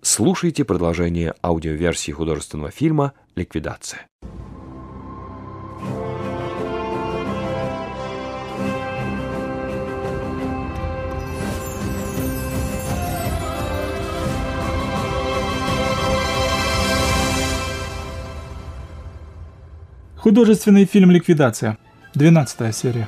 Слушайте продолжение аудиоверсии художественного фильма «Ликвидация». Художественный фильм «Ликвидация». 12-я серия.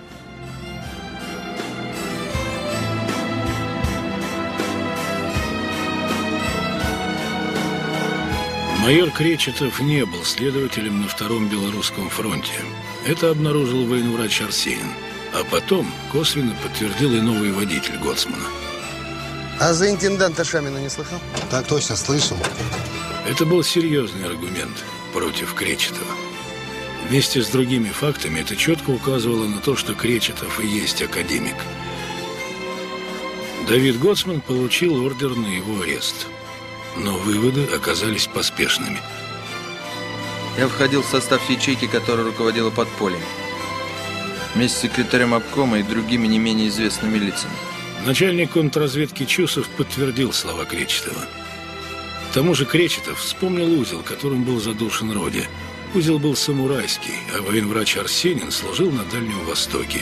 Майор Кречетов не был следователем на Втором Белорусском фронте. Это обнаружил военврач Арсенин. А потом косвенно подтвердил и новый водитель Гоцмана. А за интенданта Шамина не слыхал? Так точно, слышал. Это был серьезный аргумент против Кречетова. Вместе с другими фактами это четко указывало на то, что Кречетов и есть академик. Давид Гоцман получил ордер на его арест. Но выводы оказались поспешными. Я входил в состав ячейки, которая руководила подпольем. Вместе с секретарем обкома и другими не менее известными лицами. Начальник контрразведки Чусов подтвердил слова Кречетова. К тому же Кречетов вспомнил узел, которым был задушен Роди. Узел был самурайский, а военврач Арсенин служил на Дальнем Востоке.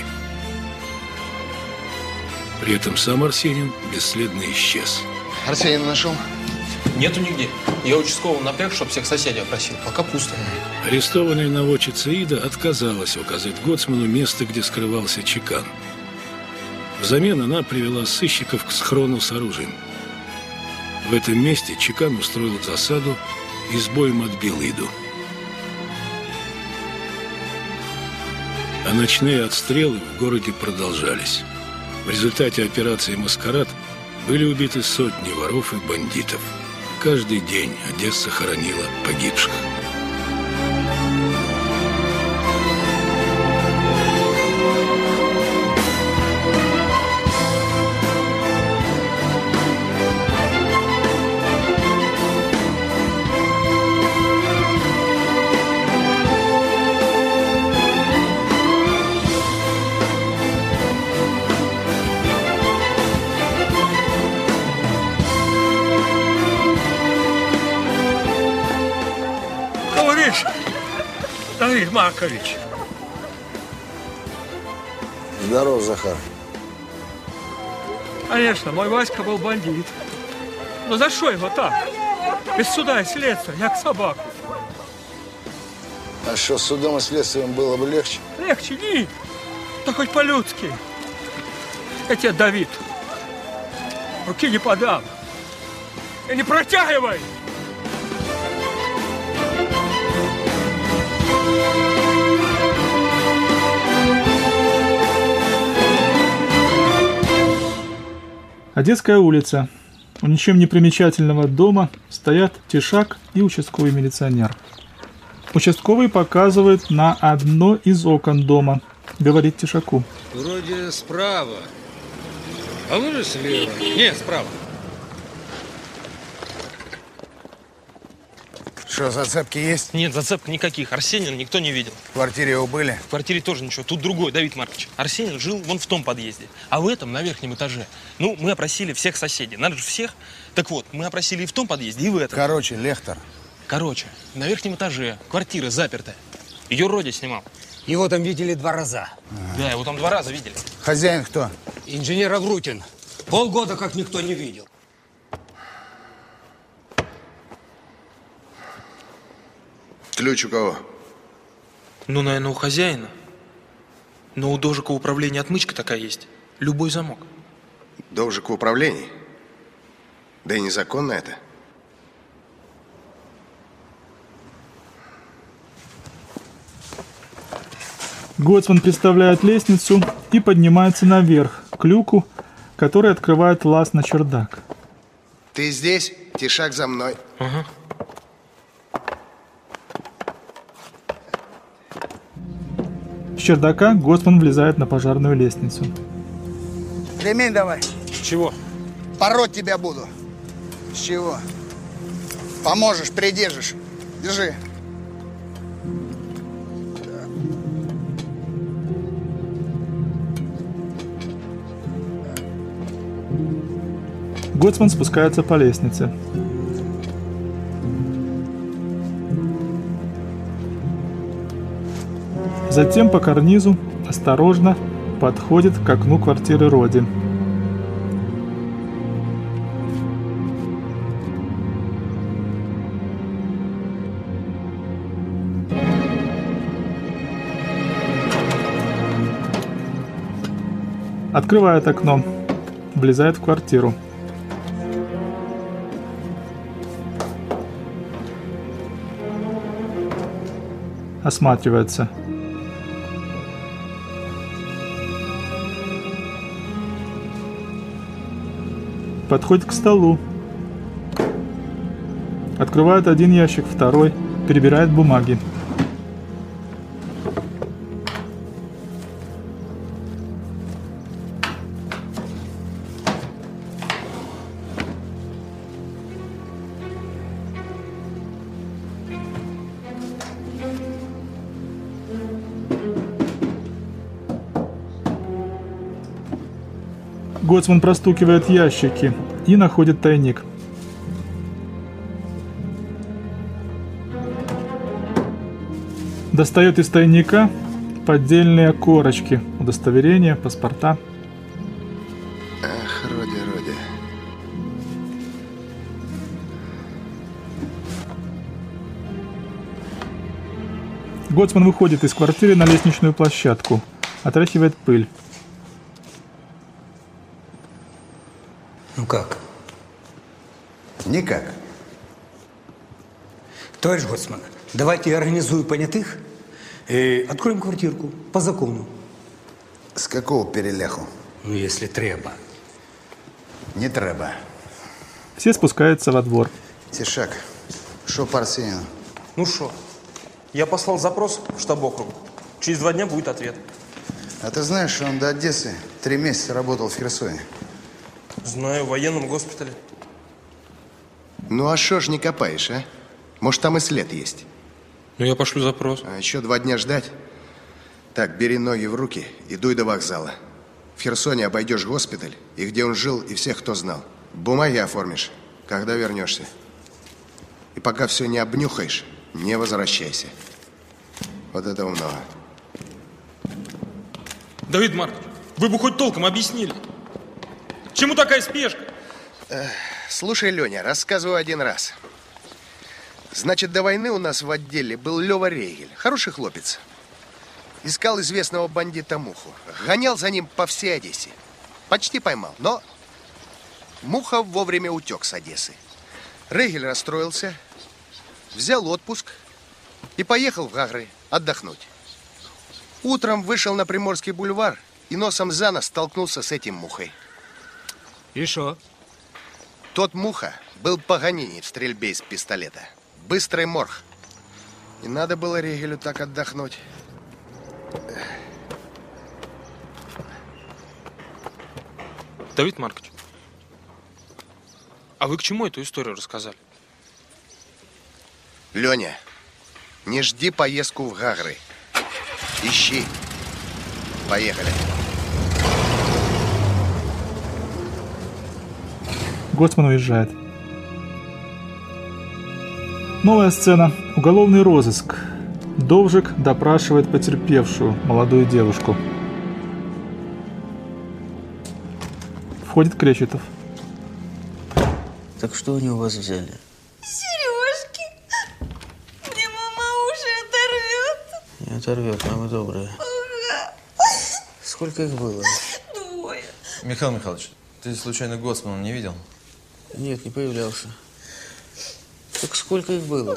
При этом сам Арсенин бесследно исчез. Арсенина нашел? Нету нигде. Я участкового напряг, чтобы всех соседей опросил. Пока пусто. Арестованная наводчица Ида отказалась указать Гоцману место, где скрывался чекан. Взамен она привела сыщиков к схрону с оружием. В этом месте чекан устроил засаду и с боем отбил Иду. А ночные отстрелы в городе продолжались. В результате операции «Маскарад» были убиты сотни воров и бандитов. Каждый день Одесса хоронила погибших. Давид Маркович. Здорово, Захар. Конечно, мой Васька был бандит. Но за что его так? Без суда и следствия, як собаку. А что, с судом и следствием было бы легче? Легче, не. Да хоть по-людски. Я тебе, Давид, руки не подам. И не протягивай! Одесская улица. У ничем не примечательного дома стоят Тишак и участковый милиционер. Участковый показывает на одно из окон дома. Говорит Тишаку. Вроде справа. А ну же слева. Нет, справа. Что, зацепки есть? Нет, зацепок никаких. Арсенина никто не видел. В квартире его были? В квартире тоже ничего. Тут другой, Давид Маркович. Арсенин жил вон в том подъезде, а в этом на верхнем этаже. Ну, мы опросили всех соседей. Надо же всех. Так вот, мы опросили и в том подъезде, и в этом. Короче, Лехтер. Короче, на верхнем этаже квартира запертая. Ее Родя снимал. Его там видели 2 раза. Да, его там 2 раза видели. Хозяин кто? Инженер Аврутин. Полгода как никто не видел. Ключ у кого? Ну, наверное, у хозяина. Но у Дожика управления отмычка такая есть. Любой замок. Должик в управлении? Да и незаконно это. Гоцман представляет лестницу и поднимается наверх, к люку, который открывает лаз на чердак. Ты здесь? Тишак за мной. Ага. С чердака Гоцман влезает на пожарную лестницу. Ремень давай. Чего? Пороть тебя буду. С чего? Поможешь, придержишь. Держи. Гоцман спускается по лестнице. Затем по карнизу осторожно подходит к окну квартиры Роди. Открывает окно, влезает в квартиру. Осматривается. Подходит к столу. Открывает один ящик, второй, перебирает бумаги. Гоцман простукивает ящики и находит тайник. Достает из тайника поддельные корочки, удостоверения, паспорта. Ах, Роди. Гоцман выходит из квартиры на лестничную площадку, отряхивает пыль. Ну как? Никак. Товарищ Гоцман, давайте я организую понятых и откроем квартирку по закону. С какого переляху? Ну, если треба. Не треба. Все спускаются во двор. Тишак, шо по Арсению? Ну что, я послал запрос в штаб округа. Через 2 дня будет ответ. А ты знаешь, что он до Одессы 3 месяца работал в Херсоне? Знаю, в военном госпитале. Ну а шо ж не копаешь, а? Может, там и след есть? Ну, я пошлю запрос. А еще 2 дня ждать? Так, бери ноги в руки и дуй до вокзала. В Херсоне обойдешь госпиталь, и где он жил, и всех, кто знал. Бумаги оформишь, когда вернешься. И пока все не обнюхаешь, не возвращайся. Вот этого много. Давид Маркович, вы бы хоть толком объяснили. Чему такая спешка? Слушай, Леня, рассказываю один раз. Значит, до войны у нас в отделе был Лёва Рейгель. Хороший хлопец. Искал известного бандита Муху. Гонял за ним по всей Одессе. Почти поймал, но Муха вовремя утек с Одессы. Рейгель расстроился, взял отпуск и поехал в Гагры отдохнуть. Утром вышел на Приморский бульвар и носом за нос столкнулся с этим Мухой. И шо? Тот Муха был погоненей в стрельбе из пистолета. Быстрый морг. И надо было Рейгелю так отдохнуть. Давид Маркович, а вы к чему эту историю рассказали? Леня, не жди поездку в Гагры. Ищи. Поехали. Гоцман уезжает. Новая сцена. Уголовный розыск. Довжик допрашивает потерпевшую, молодую девушку. Входит Кречетов. Так что они у вас взяли? Сережки. Мне мама уши оторвет. Не оторвет, мама добрая. Сколько их было? 2. Михаил Михайлович, ты случайно Гоцмана не видел? Нет, не появлялся. Так сколько их было? 2.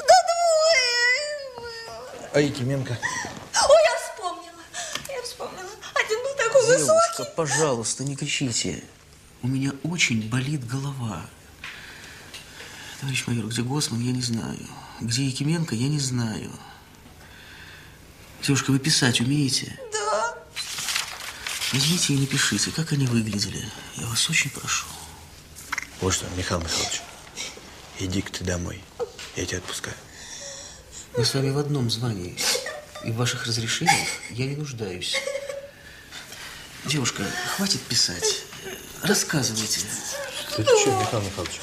А Якименко? Ой, я вспомнила. Один был такой Девушка, высокий. пожалуйста, не кричите. У меня очень болит голова. Товарищ майор, где Гоцман, я не знаю. Где Якименко, я не знаю. Девушка, вы писать умеете? Да. Возьмите и напишите, как они выглядели. Я вас очень прошу. Вот что, Михаил Михайлович, иди-ка ты домой. Я тебя отпускаю. Мы с вами в одном звании. И в ваших разрешениях я не нуждаюсь. Девушка, хватит писать. Рассказывайте. Ты что, Михаил Михайлович?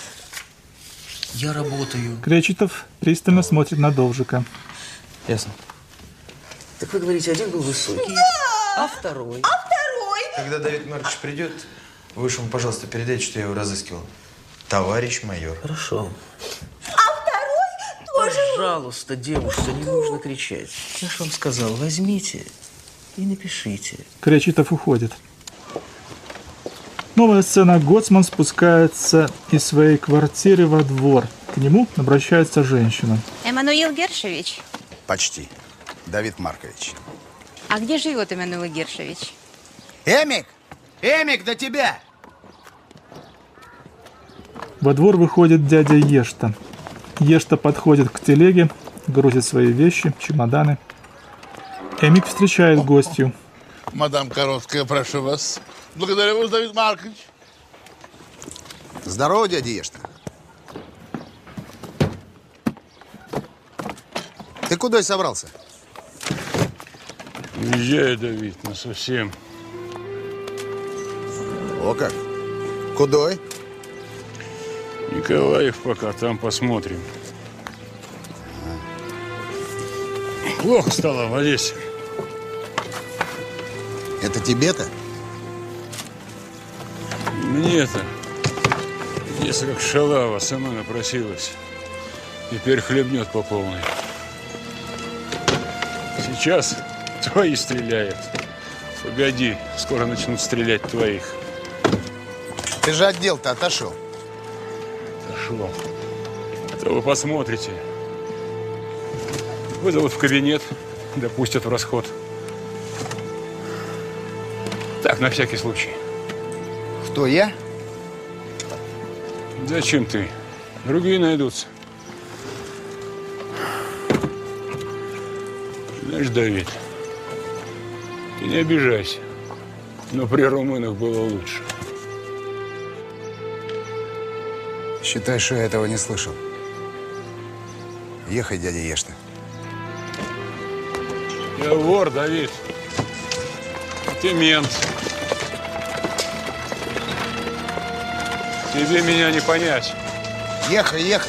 Я работаю. Кречетов пристально смотрит на Довжика. Ясно. Так вы говорите, один был высокий, а второй? Когда Давид Маркович придет, вы уж ему, пожалуйста, передайте, что я его разыскивал. Товарищ майор. Хорошо. Тоже. Пожалуйста, девушка, не нужно кричать. Я же вам сказал, возьмите и напишите. Кречетов уходит. Новая сцена. Гоцман спускается из своей квартиры во двор. К нему обращается женщина. Эммануил Гершевич. Почти. Давид Маркович. А где живет Эммануил Гершевич? Эмик! Эмик, до тебя! Во двор выходит дядя Ешта. Ешта подходит к телеге, грузит свои вещи, чемоданы. Эмик встречает гостью. Мадам Короткая, прошу вас. Благодарю вас, Давид Маркович. Здорово, дядя Ешта. Ты куда собрался? Уезжаю, Давид, насовсем. О как? Кудой? Николаев пока, там посмотрим. Плохо стало в Одессе. Это тебе-то? Мне-то. Одесса как шалава, сама напросилась. Теперь хлебнет по полной. Сейчас твои стреляют. Погоди, скоро начнут стрелять твоих. Ты же от дел-то отошел. Отошел. А то вы посмотрите. Вызовут в кабинет, допустят в расход. Так, на всякий случай. Кто, я? Зачем ты? Другие найдутся. Знаешь, Давид, ты не обижайся, но при румынах было лучше. Считай, что я этого не слышал. Ехай, дядя Ешта. Я вор, Давид. Ты мент. Тебе меня не понять. Ехай, ехай.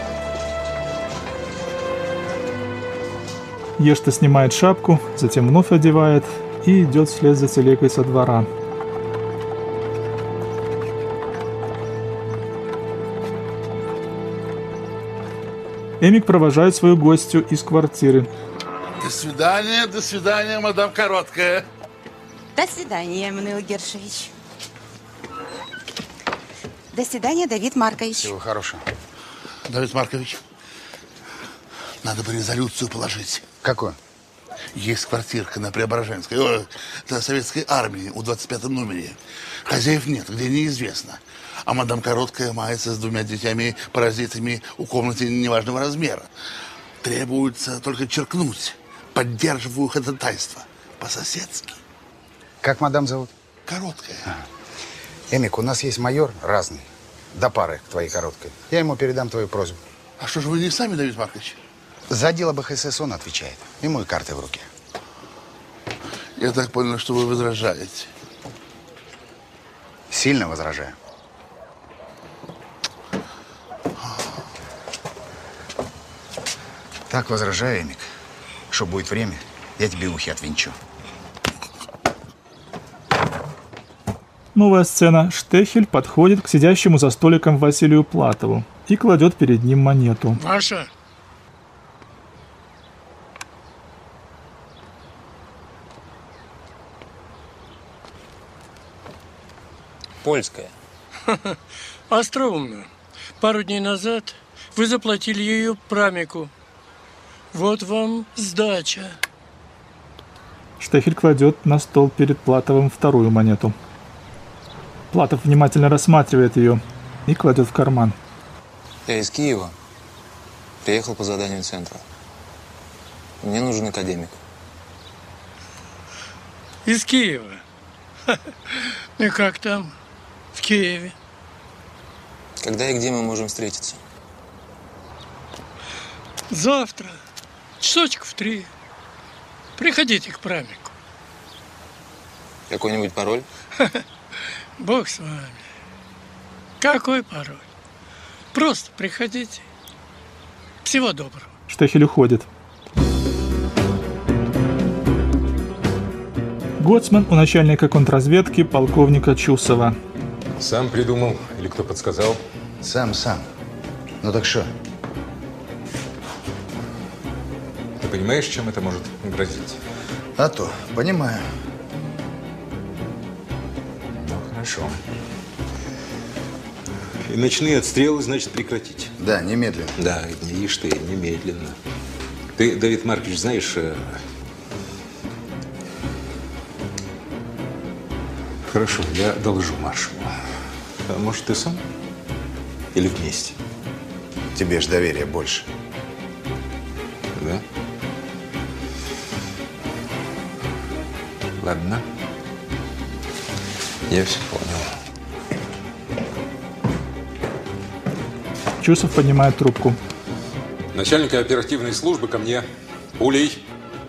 Ешта снимает шапку, затем вновь одевает и идет вслед за телегой со двора. Эмик провожает свою гостью из квартиры. До свидания, мадам Короткая. До свидания, Эммануил Гершевич. До свидания, Давид Маркович. Всего хорошего. Давид Маркович, надо бы резолюцию положить. Какую? Есть квартирка на Преображенской, на советской армии, у 25-м номере. Хозяев нет, где неизвестно. А мадам Короткая мается с 2 детьми-паразитами у комнаты неважного размера. Требуется только черкнуть. Поддерживаю ходатайство. По-соседски. Как мадам зовут? Короткая. Эмик, у нас есть майор разный. До пары к твоей Короткой. Я ему передам твою просьбу. А что же вы не сами, Давид Маркович? За дело БХСС он отвечает. Ему и карты в руке. Я так понял, что вы возражаете. Сильно возражаю. Так возражаю, Эмик, что будет время, я тебе ухи отвинчу. Новая сцена. Штехель подходит к сидящему за столиком Василию Платову и кладет перед ним монету. Маша? Польская. Остроумно. Пару дней назад вы заплатили ее прамику. Вот вам сдача. Штехель кладет на стол перед Платовым вторую монету. Платов внимательно рассматривает ее и кладет в карман. Я из Киева. Приехал по заданию центра. Мне нужен академик. Из Киева? И как там, в Киеве? Когда и где мы можем встретиться? Завтра, часочков 3. Приходите к прамику. Какой-нибудь пароль? Бог с вами. Какой пароль? Просто приходите. Всего доброго. Штехель уходит. Гоцман у начальника контрразведки полковника Чусова. Сам придумал или кто подсказал? Сам. Ну так что? Ты понимаешь, чем это может грозить? А то, понимаю. Ну, хорошо. И ночные отстрелы, значит, прекратить. Да, немедленно. Да, ишь ты, немедленно. Ты, Давид Маркович, знаешь, хорошо, я доложу маршалу. А может, ты сам? Или вместе? Тебе ж доверия больше. Да? Ладно. Я все понял. Чусов поднимает трубку. Начальника оперативной службы ко мне. Улей.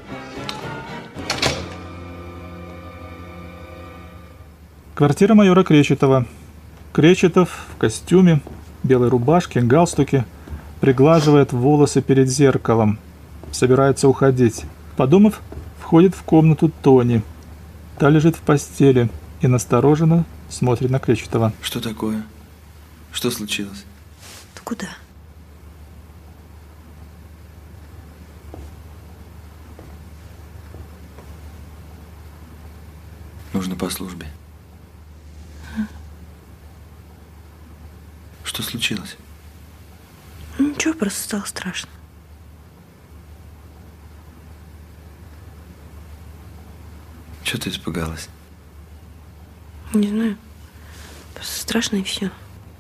Квартира майора Кречетова. Кречетов в костюме, белой рубашке, галстуке, приглаживает волосы перед зеркалом. Собирается уходить. Подумав, входит в комнату Тони. Та лежит в постели и настороженно смотрит на Кречетова. Что такое? Что случилось? Ты куда? Нужно по службе. Что случилось? Ничего, просто стало страшно. Чего ты испугалась? Не знаю. Просто страшно и все.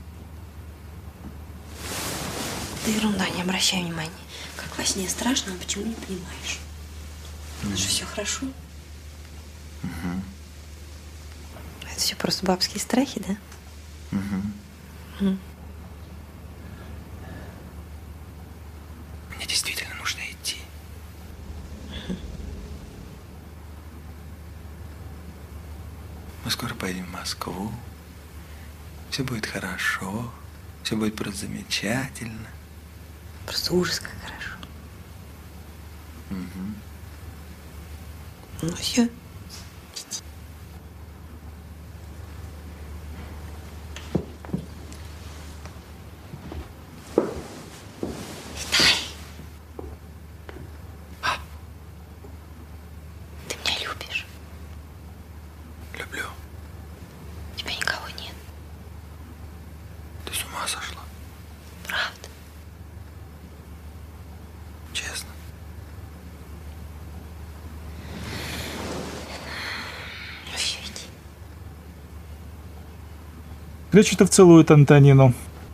Да ерунда, не обращай внимания. Как во сне страшно, а почему не понимаешь? Это же все хорошо. Угу. Это все просто бабские страхи, да? Угу. Мне действительно нужно идти. Мы скоро поедем в Москву. Все будет хорошо. Все будет просто замечательно. Просто ужас, как хорошо. Угу. Ну все. Люблю. У тебя никого нет. Ты с ума сошла? Правда? Честно. Ну все, иди. Кречетов целует Антонину.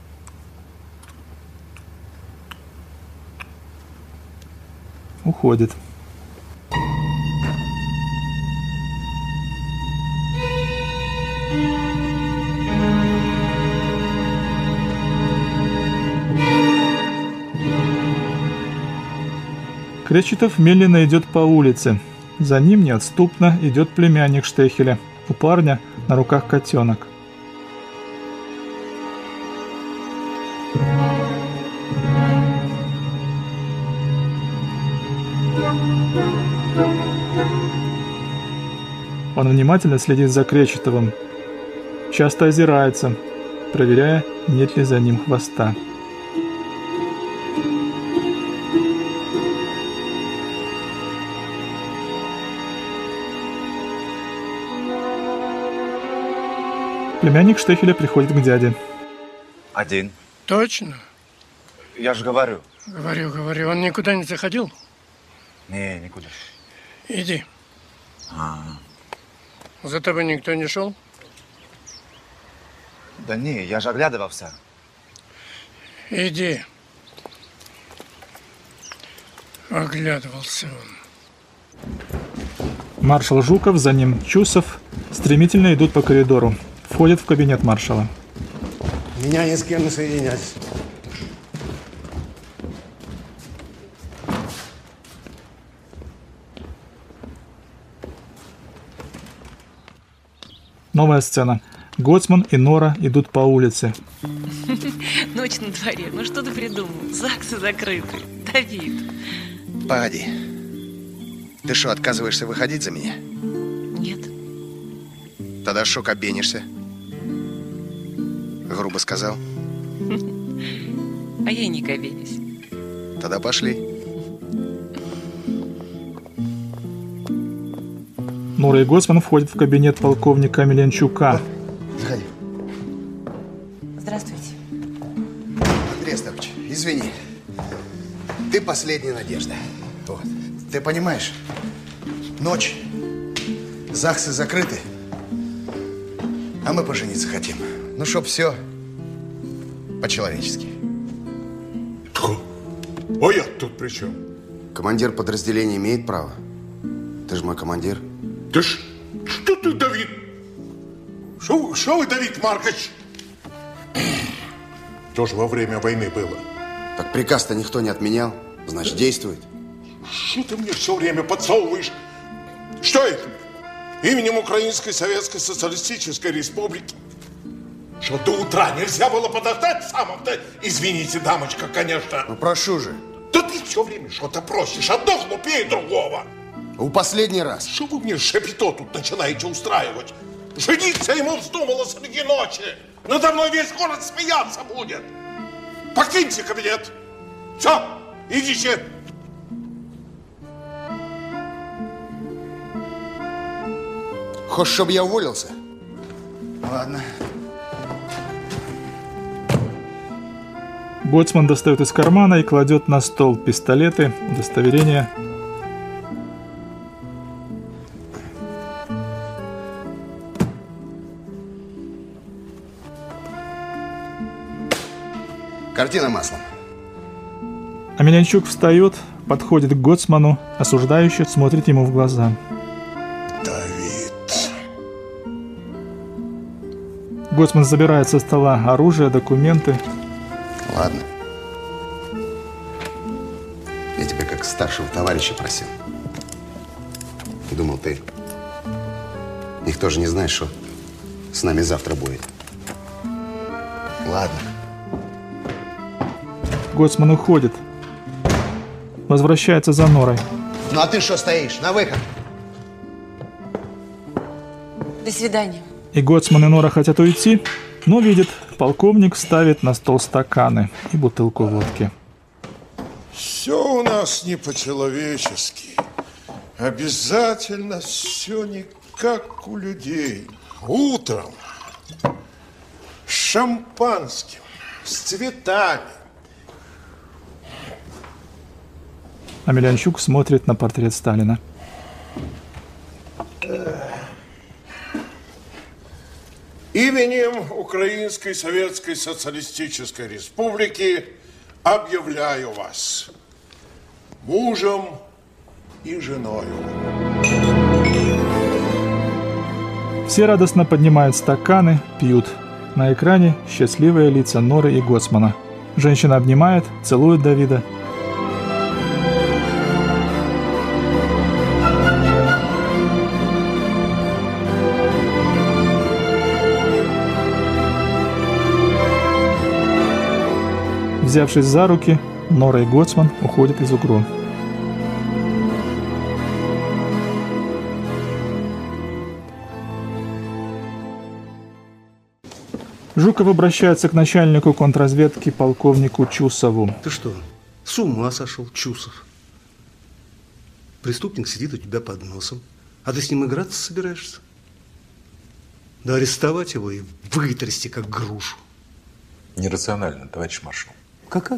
Уходит. Кречетов медленно идет по улице. За ним неотступно идет племянник Штехеля. У парня на руках котенок. Он внимательно следит за Кречетовым. Часто озирается, проверяя, нет ли за ним хвоста. Племянник Штехеля приходит к дяде. Один. Точно? Я же говорю. Говорю. Он никуда не заходил? Не, никуда. Иди. За тобой никто не шел? Да не, я же оглядывался. Иди. Оглядывался он. Маршал Жуков, за ним Чусов стремительно идут по коридору. Входят в кабинет маршала. Меня ни с кем не соединять. Новая сцена. Гоцман и Нора идут по улице. Ночь на дворе. Ну что ты придумал? ЗАГСы закрыты. Давид. Погоди. Ты что, отказываешься выходить за меня? Нет. Тогда шо кабенишься? Грубо сказал. А я и не кабенюсь. Тогда пошли. Нора и Гоцман входят в кабинет полковника Миленчука. Заходи. Здравствуйте. Андрей Остапович, извини. Ты последняя надежда. Вот. Ты понимаешь? Ночь. ЗАГСы закрыты. А мы пожениться хотим. Ну, чтоб все по-человечески. А я тут при чем? Командир подразделения имеет право. Ты же мой командир. Да что ты, Давид? Что вы, Давид Маркович? Тоже во время войны было. Так приказ-то никто не отменял. Значит, действует. Что ты мне все время подсовываешь? Что это? Именем Украинской Советской Социалистической Республики? Что до утра нельзя было подождать в самом-то? Извините, дамочка, конечно. Ну, прошу же. Да ты все время что-то просишь. Одно глупее другого. У последний раз. Что вы мне шапито тут начинаете устраивать? Жениться ему вздумало среди ночи. Надо мной весь город смеяться будет. Покиньте кабинет. Все, идите. Хочешь, чтобы я уволился? Ладно. Гоцман достает из кармана и кладет на стол пистолеты, удостоверения. Картина маслом. А Миленчук встает, подходит к Гоцману, осуждающе смотрит ему в глаза. Давид. Гоцман забирает со стола оружие, документы. Ладно. Я тебя как старшего товарища просил. Думал, ты никто же не знает, что с нами завтра будет. Ладно. Гоцман уходит. Возвращается за Норой. Ну а ты что стоишь? На выход. До свидания. И Гоцман и Нора хотят уйти, но видит, полковник ставит на стол стаканы и бутылку водки. Все у нас не по-человечески. Обязательно все не как у людей. Утром с шампанским, с цветами. А Миленчук смотрит на портрет Сталина. Именем Украинской Советской Социалистической Республики объявляю вас мужем и женою. Все радостно поднимают стаканы, пьют. На экране счастливые лица Норы и Гоцмана. Женщина обнимает, целует Давида. Взявшись за руки, Нора и Гоцман уходят из УГРУ. Жуков обращается к начальнику контрразведки полковнику Чусову. Ты что, с ума сошел, Чусов? Преступник сидит у тебя под носом, а ты с ним играться собираешься? Да арестовать его и вытрясти, как грушу. Нерационально, товарищ маршал. Как?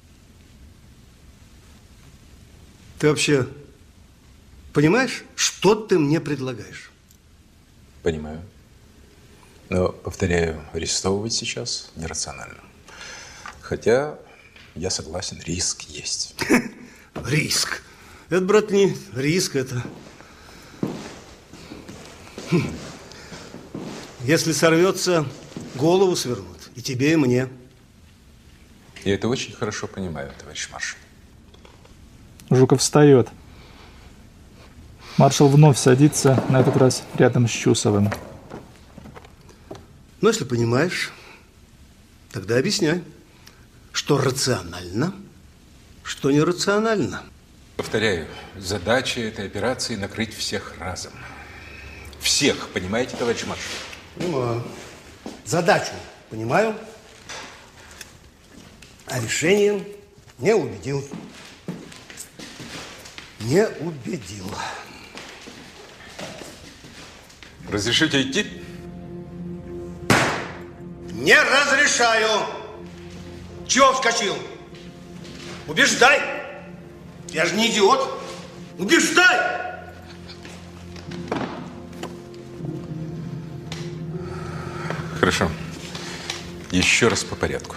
Ты вообще понимаешь, что ты мне предлагаешь? Понимаю. Но, повторяю, арестовывать сейчас нерационально. Хотя, я согласен, риск есть. Риск. Это, брат, не риск, это... Если сорвется, голову свернут. И тебе, и мне. Я это очень хорошо понимаю, товарищ маршал. Жуков встает. Маршал вновь садится, на этот раз рядом с Чусовым. Ну, если понимаешь, тогда объясняй, что рационально, что нерационально. Повторяю, задача этой операции накрыть всех разом. всех, понимаете, товарищ маршал? Понимаю. Задачу понимаю, а решением не убедил. Не убедил. Разрешите идти? Не разрешаю. Чего вскочил? Убеждай. Я же не идиот. Убеждай. Хорошо. Еще раз по порядку.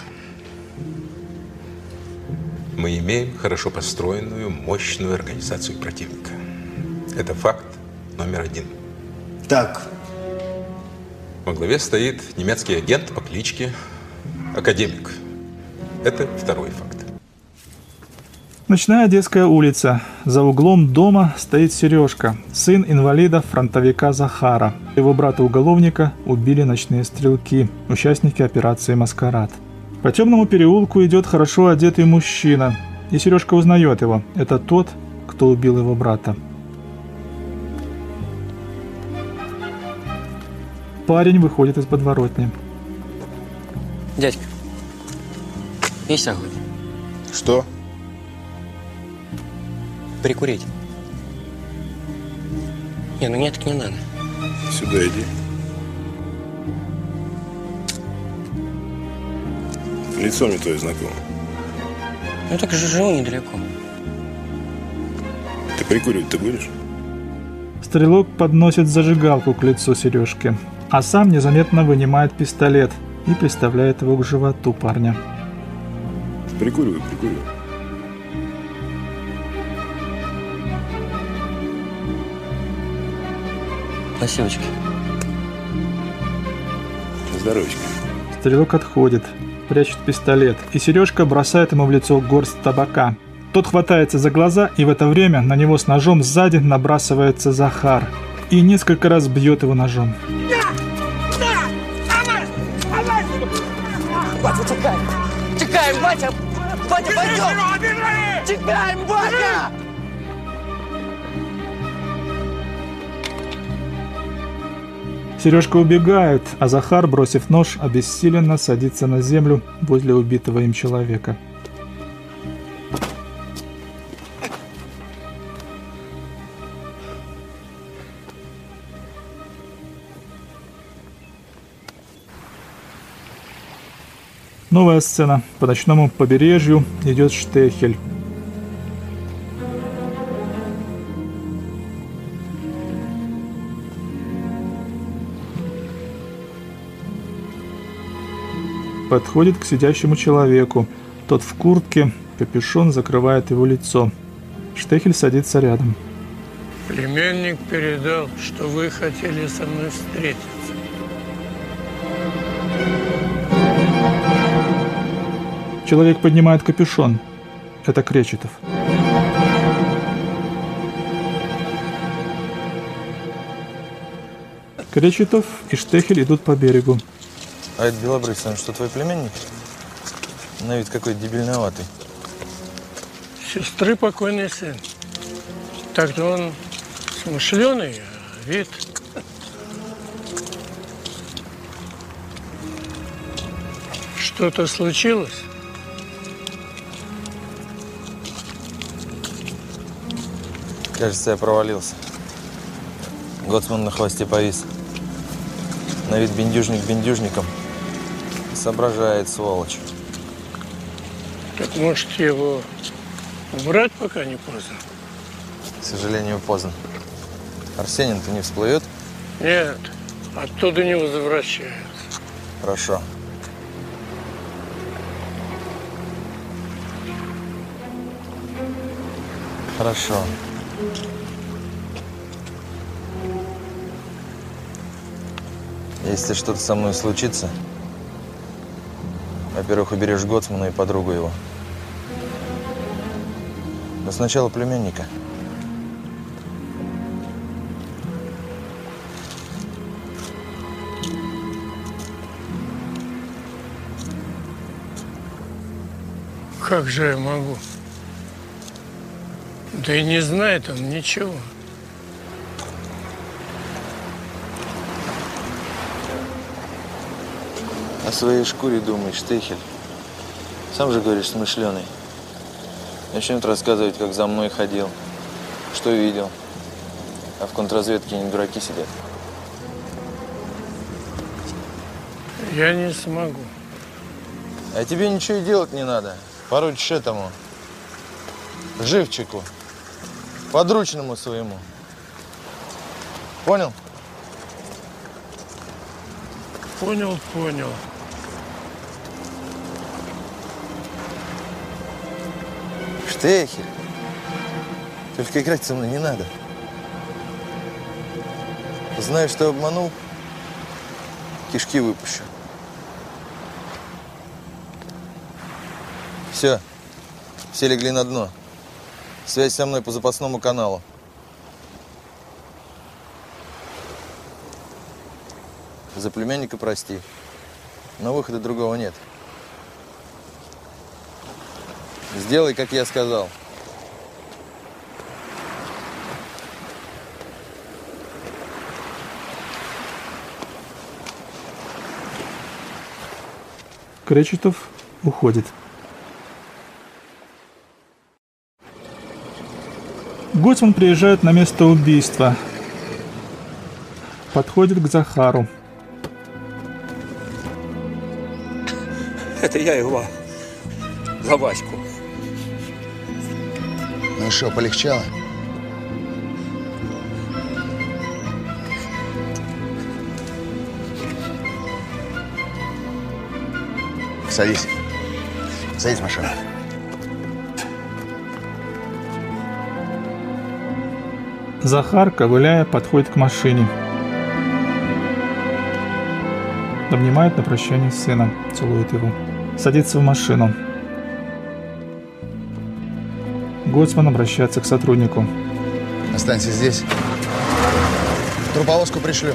Мы имеем хорошо построенную, мощную организацию противника. Это факт номер один. Так. Во главе стоит немецкий агент по кличке Академик. Это второй факт. Ночная Одесская улица. За углом дома стоит Сережка, сын инвалида-фронтовика Захара. Его брата-уголовника убили ночные стрелки, участники операции «Маскарад». По темному переулку идет хорошо одетый мужчина, и Сережка узнает его. Это тот, кто убил его брата. Парень выходит из подворотни. Дядька, есть огонь? Что? Прикурить. Не, ну нет, так не надо. Сюда иди. Лицо мне твое знакомо. Ну так же живу недалеко. Ты прикуривать-то будешь? Стрелок подносит зажигалку к лицу Сережки, а сам незаметно вынимает пистолет и приставляет его к животу парня. Прикуривай, прикуривай. Спасибочки. Здоровечко. Стрелок отходит, прячет пистолет, и Сережка бросает ему в лицо горсть табака. Тот хватается за глаза, и в это время на него с ножом сзади набрасывается Захар и несколько раз бьет его ножом. Батя, текаем! Текаем, батя! Батя, пойдем! Текаем, батя! Сережка убегает, а Захар, бросив нож, обессиленно садится на землю возле убитого им человека. Новая сцена. По ночному побережью идет Штехель. Подходит к сидящему человеку. Тот в куртке, капюшон закрывает его лицо. Штехель садится рядом. Племянник передал, что вы хотели со мной встретиться. Человек поднимает капюшон. Это Кречетов. Кречетов и Штехель идут по берегу. А это белобрысый, он что, твой племянник? На вид какой дебильноватый. Сестры покойный сын. Так-то он смышленый, а вид... Что-то случилось? Кажется, я провалился. Гоцман на хвосте повис. На вид бендюжник бендюжником. Соображает, сволочь. Так может его убрать, пока не поздно? К сожалению, поздно. Арсенин-то не всплывет? Нет, оттуда не возвращается. Хорошо. Хорошо. Если что-то со мной случится, во-первых, уберешь Гоцмана и подругу его. Но сначала племянника. Как же я могу? Да и не знает он ничего. О своей шкуре думаешь, Штехель. Сам же говоришь, смышленый. Начнет рассказывать, как за мной ходил, что видел. А в контрразведке не дураки сидят. Я не смогу. А тебе ничего и делать не надо. Поручишь этому живчику, подручному своему. Понял? Понял, понял. Штехель, только играть со мной не надо. Знаешь, что обманул, кишки выпущу. Все легли на дно. Связь со мной по запасному каналу. За племянника прости, но выхода другого нет. Сделай, как я сказал. Кречетов уходит. Гоцман приезжает на место убийства. Подходит к Захару. Это я его, за Ваську. Ну что, полегчало? Садись. Садись в машину. Захар, ковыляя, подходит к машине. Обнимает на прощание сына, целует его. Садится в машину. Гоцман обращается к сотруднику. Останься здесь. Труповозку пришлю.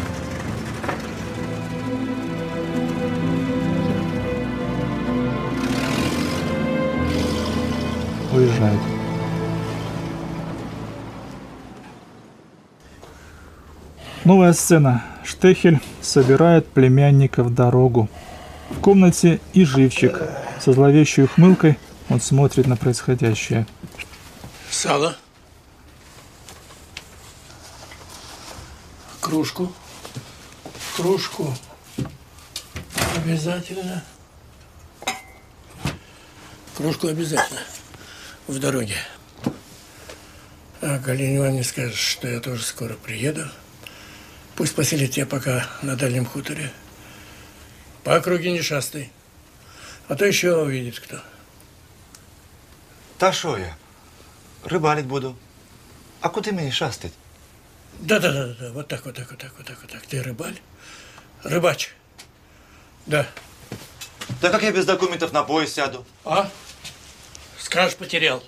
Уезжает. Новая сцена. Штехель собирает племянника в дорогу. В комнате и живчик. Со зловещей ухмылкой он смотрит на происходящее. Сало. Кружку. Кружку. Обязательно. Кружку обязательно. В дороге. А Галине Ивановне скажешь, что я тоже скоро приеду. Пусть поселит тебя пока на дальнем хуторе. По округе не шастай. А то еще увидит кто. Та що я? Рибалить буду. А куди мені шастать? Да. Вот так. Ты рыбаль? Рыбач. Да. Да как я без документов на поезд сяду? А? Скажешь, потерял.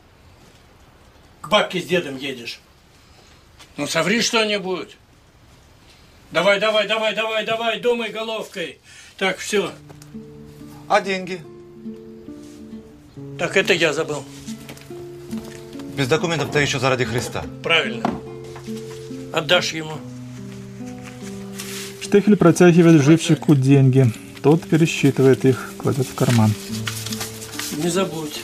К бабке с дедом едешь. Ну, соври что-нибудь. Давай, думай головкой. Так, все. А деньги? Так, это я забыл. Без документов-то еще заради Христа. Правильно. Отдашь ему. Штехель протягивает живчику деньги. Тот пересчитывает их, кладет в карман. Не забудь.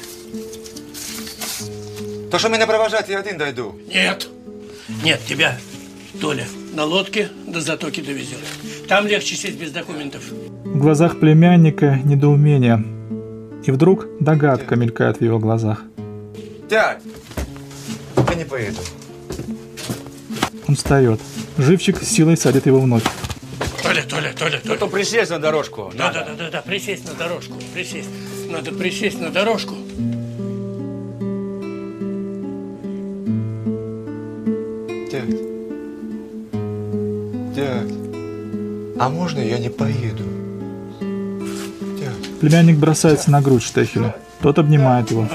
То, что меня провожать, я один дойду. Нет, тебя, Толя, на лодке до затоки довезет. Там легче сесть без документов. В глазах племянника недоумение. И вдруг догадка мелькает в его глазах. Дядь, я не поеду. Он встает. Живчик с силой садит его вновь. Толя. То присесть на дорожку. Да, присесть на дорожку. Надо присесть на дорожку. Дядь, а можно я не поеду? Племянник бросается на грудь Штехеля. Тот обнимает его.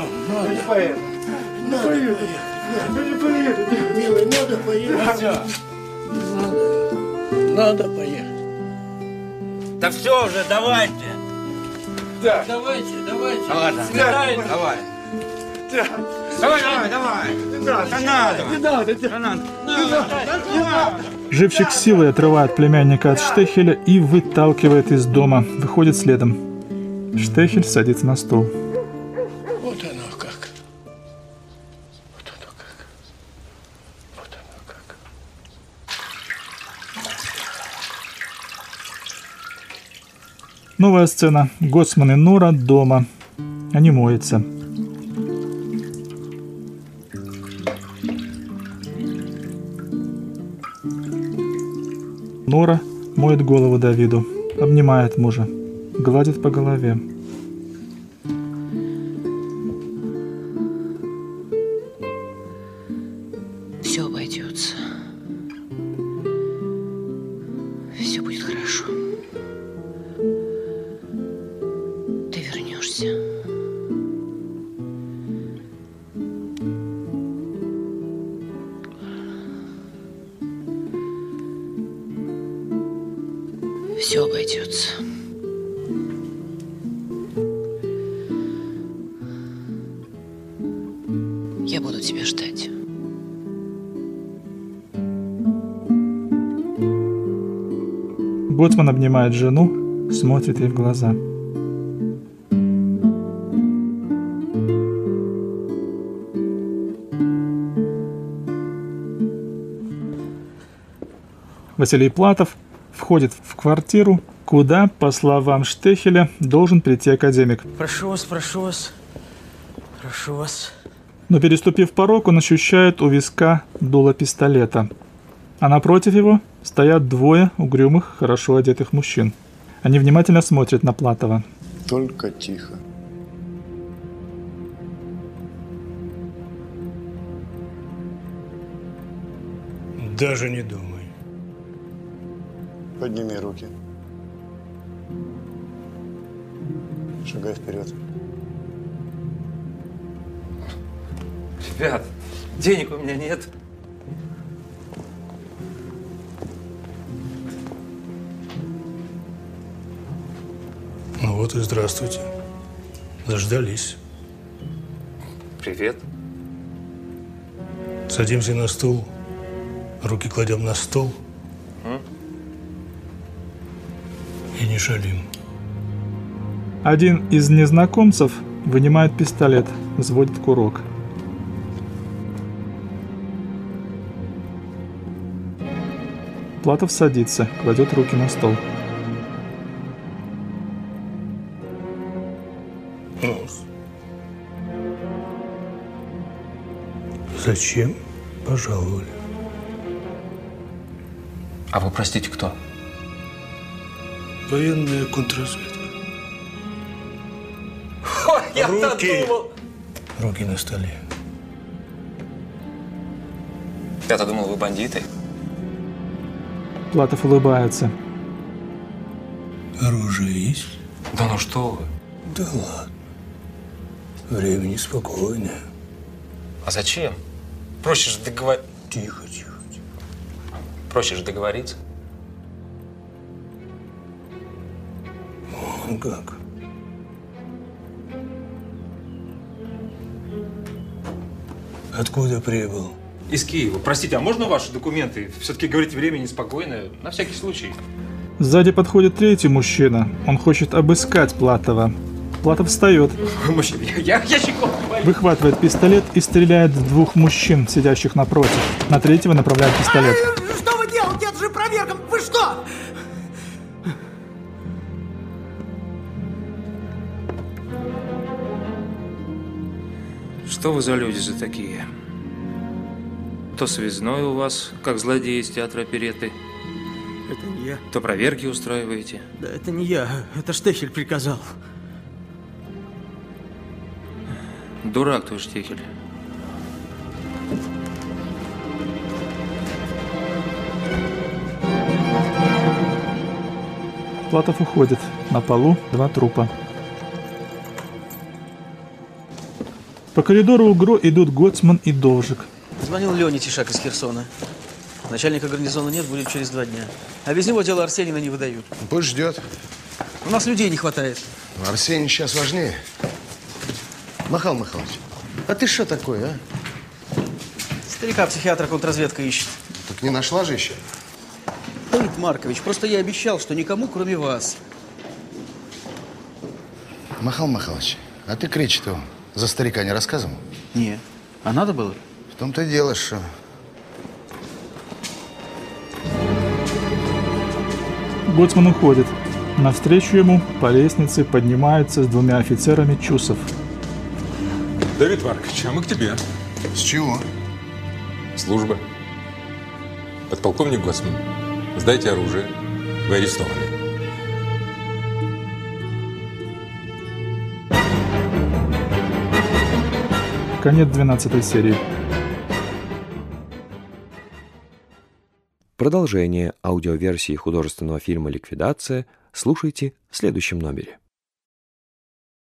Надо поехать. Да все уже, давайте. Давайте. Ладно, давай. Живчик силой отрывает племянника от Штехеля и выталкивает из дома. Выходит следом. Штехель садится на стол. Вот оно как. Вот оно как. Вот оно как. Новая сцена. Гоцман и Нора дома. Они моются. Нора моет голову Давиду, обнимает мужа, гладит по голове. Все обойдется. Все будет хорошо. Ты вернешься. Все обойдется. Я буду тебя ждать. Гоцман обнимает жену, смотрит ей в глаза. Василий Платов входит в квартиру, куда, по словам Штехеля, должен прийти академик. Прошу вас, прошу вас. Прошу вас. Но переступив порог, он ощущает у виска дуло пистолета. А напротив его стоят двое угрюмых, хорошо одетых мужчин. Они внимательно смотрят на Платова. Только тихо. Даже не думай. Подними руки. Шагай вперед. Ребят, денег у меня нет. Ну вот и здравствуйте. Дождались. Привет. Садимся на стул, руки кладем на стол и не шалим. Один из незнакомцев вынимает пистолет, взводит курок. Платов садится, кладет руки на стол. Зачем пожаловали? А вы, простите, кто? Военная контрразведка. Руки! Руки на столе. Я-то думал, вы бандиты. Платов улыбается. Оружие есть? Да ну что вы? Да ладно. Время неспокойное. А зачем? Проще же договориться. Тихо, тихо, тихо. Проще же договориться. Ну как? Откуда прибыл? Из Киева. Простите, а можно ваши документы? Все-таки, говорите, время неспокойное. На всякий случай. Сзади подходит третий мужчина. Он хочет обыскать Платова. Платов встает. Мужчина, я щекотку боюсь. Выхватывает пистолет и стреляет в двух мужчин, сидящих напротив. На третьего направляет пистолет. Что вы делаете? Это же проверка! Вы что? Что вы за люди за такие? То связной у вас, как злодей из театра оперетты. Это не я. То проверки устраиваете. Да это не я. Это Штехель приказал. Дурак твой Штехель. Платов уходит. На полу два трупа. По коридору УГРО идут Гоцман и Должик. Звонил Леня Тишак из Херсона. Начальника гарнизона нет, будет через 2 дня. А без него дело Арсеньева не выдают. Пусть ждет. У нас людей не хватает. Арсений сейчас важнее. Михаил Михайлович, А ты что такой, а? Старика-психиатра контрразведка ищет. Так не нашла же еще? Давид Маркович, просто я обещал, что никому, кроме вас. Михаил Михайлович, а ты кричи-то за старика не рассказывал? Не. А надо было? В том-то и дело, что... Гоцман уходит. Навстречу ему по лестнице поднимается с двумя офицерами Чусов. Давид Маркович, а мы к тебе. С чего? Служба. Подполковник Гоцман, сдайте оружие. Вы арестованы. Конец 12 серии. Продолжение аудиоверсии художественного фильма «Ликвидация» слушайте в следующем номере.